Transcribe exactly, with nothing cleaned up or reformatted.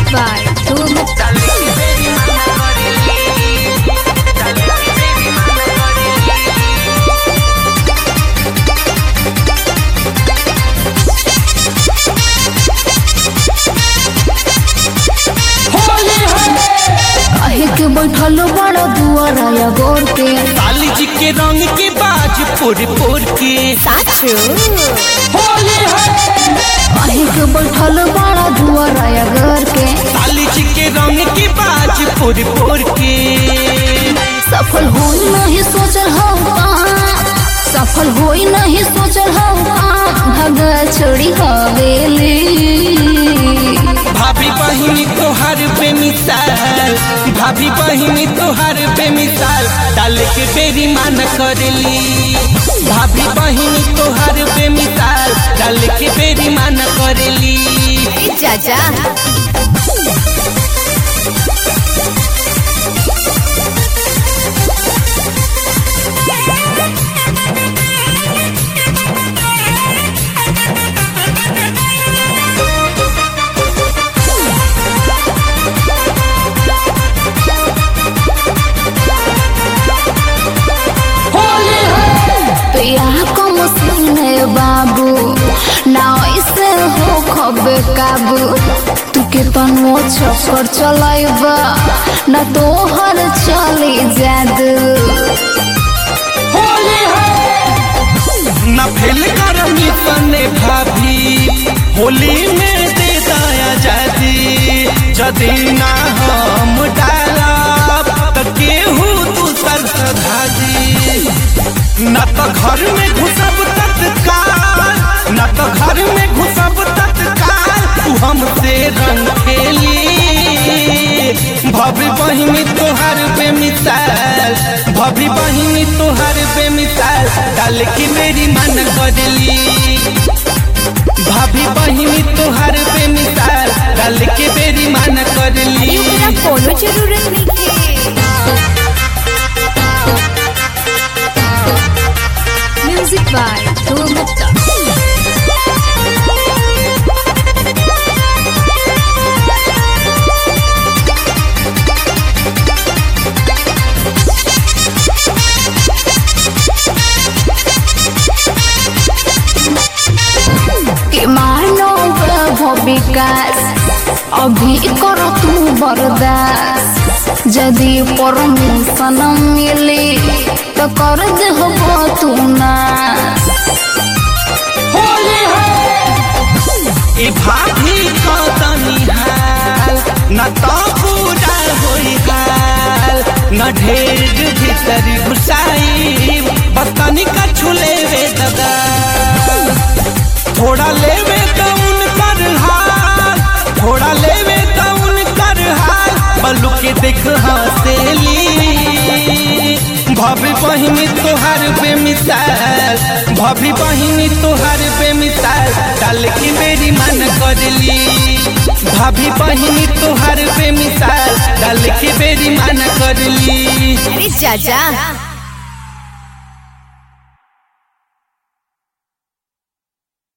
by Dhum. कहे के बैठल बड़ा दुआरा या गोर के काली जी के रंग के बाज पोर पोर के साचो होली है। कहे के बैठल बड़ा दुआरा या गोर के काली जी के रंग के बाज पोर पोर के सफल होई नहीं सोचल हो सफल होई नहीं सोचल हो भगा छोड़ी हवेली भाभी बहिनी तोहार बेमिसाल भाभी बहिनी तोहार बेमिसाल डाल के बेरी मान करेली भाभी बहिनी तोहार बेमिसाल डाल के बेरी मान करेली चाचा बाबू ना ऐसे हो खबे काबू तू के तनो छक्कर चलाइबा ना तोहर चली जादू ना फेल करनी तने भाभी होली में दे दया जादी जदी ना हम डालब त केहू तू सर सधादी ना तो घर में घुसब तत्काल ना तो घर में घुसब तत्काल तू हमसे रंग खेली भाभी बहिनी तोहार बेमिसाल भाभी बहिनी तोहार बेमिसाल डाल की मेरी मन करली भाभी बहिनी तोहार बेमिसाल डाल के मेरी मन करली कोनो जरूरत नहीं Music by Dhum. के मानो विकास अभी करो तू बर्दाश्त जदि परमिशन मिली तो कर दे हो तू ना ए भाभी कतनी हाल न तो पूरा होई हाल न ढेर भीतर घुसाई बतनी का छुले वे ददा थोड़ा लेवे तो उन कर हाल थोड़ा लेवे तो उन कर हाल बल्लू के देख हंसेली भाभी बहिनी तोहार बेमिसाल भाभी बहिनी तोहार बेमिसाल डाल की मेरी मन करली भाभी बहिनी तोहार बेमिसाल डाल की मेरी मन करली अरे चाचा